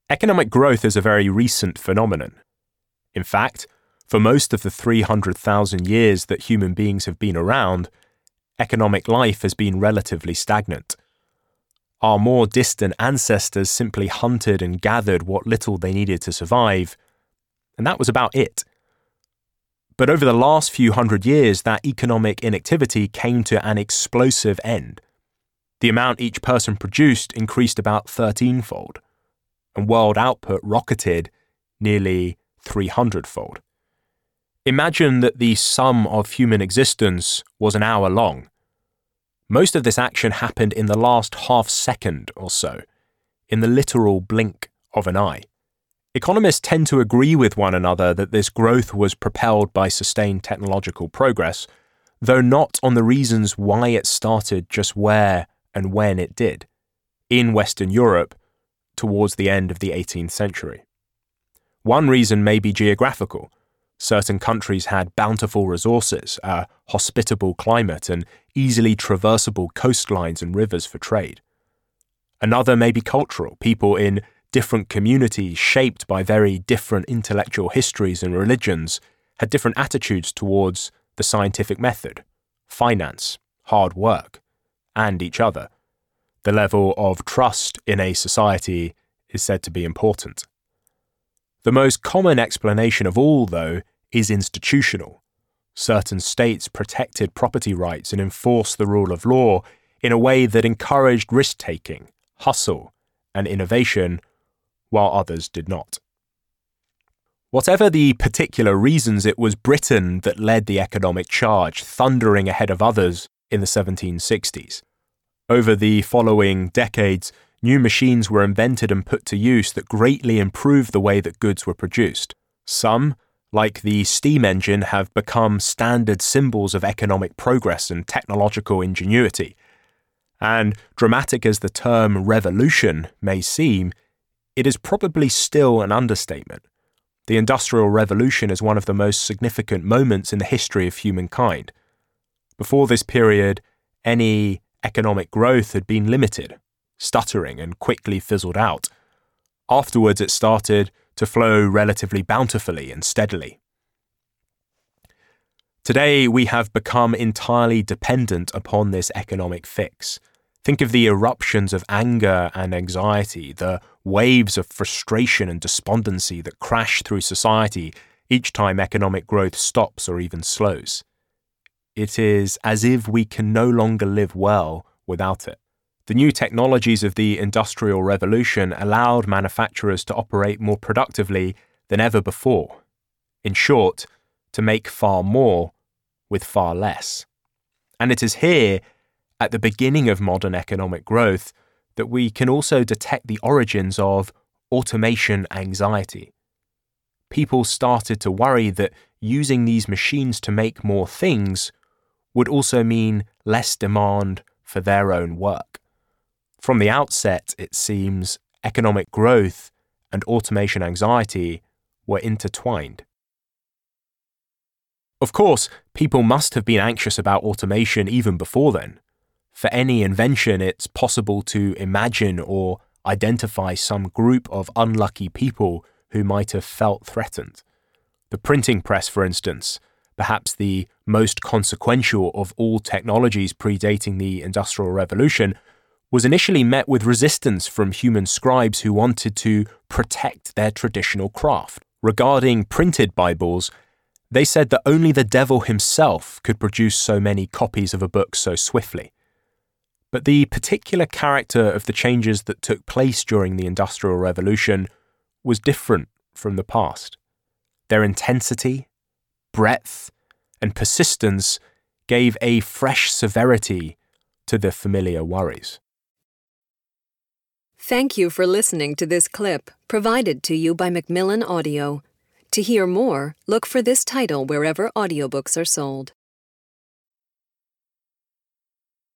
Economic growth is a very recent phenomenon. In fact, for most of the 300,000 years that human beings have been around, economic life has been relatively stagnant. Our more distant ancestors simply hunted and gathered what little they needed to survive, and that was about it. But over the last few hundred years, that economic inactivity came to an explosive end. The amount each person produced increased about 13-fold, and world output rocketed nearly 300-fold. Imagine that the sum of human existence was an hour long. Most of this action happened in the last half second or so, in the literal blink of an eye. Economists tend to agree with one another that this growth was propelled by sustained technological progress, though not on the reasons why it started just where and when it did, in Western Europe towards the end of the 18th century. One reason may be geographical. Certain countries had bountiful resources, a hospitable climate, and easily traversable coastlines and rivers for trade. Another may be cultural. People in different communities, shaped by very different intellectual histories and religions, had different attitudes towards the scientific method, finance, hard work, and each other. The level of trust in a society is said to be important. The most common explanation of all, though, is institutional. Certain states protected property rights and enforced the rule of law in a way that encouraged risk-taking, hustle, and innovation, while others did not. Whatever the particular reasons, it was Britain that led the economic charge, thundering ahead of others in the 1760s. Over the following decades, new machines were invented and put to use that greatly improved the way that goods were produced. Some, like the steam engine, have become standard symbols of economic progress and technological ingenuity. And dramatic as the term revolution may seem, it is probably still an understatement. The Industrial Revolution is one of the most significant moments in the history of humankind. Before this period, any economic growth had been limited, stuttering, and quickly fizzled out. Afterwards, it started to flow relatively bountifully and steadily. Today, we have become entirely dependent upon this economic fix. Think of the eruptions of anger and anxiety, the waves of frustration and despondency that crash through society each time economic growth stops or even slows. It is as if we can no longer live well without it. The new technologies of the Industrial Revolution allowed manufacturers to operate more productively than ever before. In short, to make far more with far less. And it is here, at the beginning of modern economic growth, that we can also detect the origins of automation anxiety. People started to worry that using these machines to make more things would also mean less demand for their own work. From the outset, it seems, economic growth and automation anxiety were intertwined. Of course, people must have been anxious about automation even before then. For any invention, it's possible to imagine or identify some group of unlucky people who might have felt threatened. The printing press, for instance, perhaps the most consequential of all technologies predating the Industrial Revolution, was initially met with resistance from human scribes who wanted to protect their traditional craft. Regarding printed Bibles, they said that only the devil himself could produce so many copies of a book so swiftly. But the particular character of the changes that took place during the Industrial Revolution was different from the past. Their intensity, breadth, and persistence gave a fresh severity to the familiar worries. Thank you for listening to this clip provided to you by Macmillan Audio. To hear more, look for this title wherever audiobooks are sold.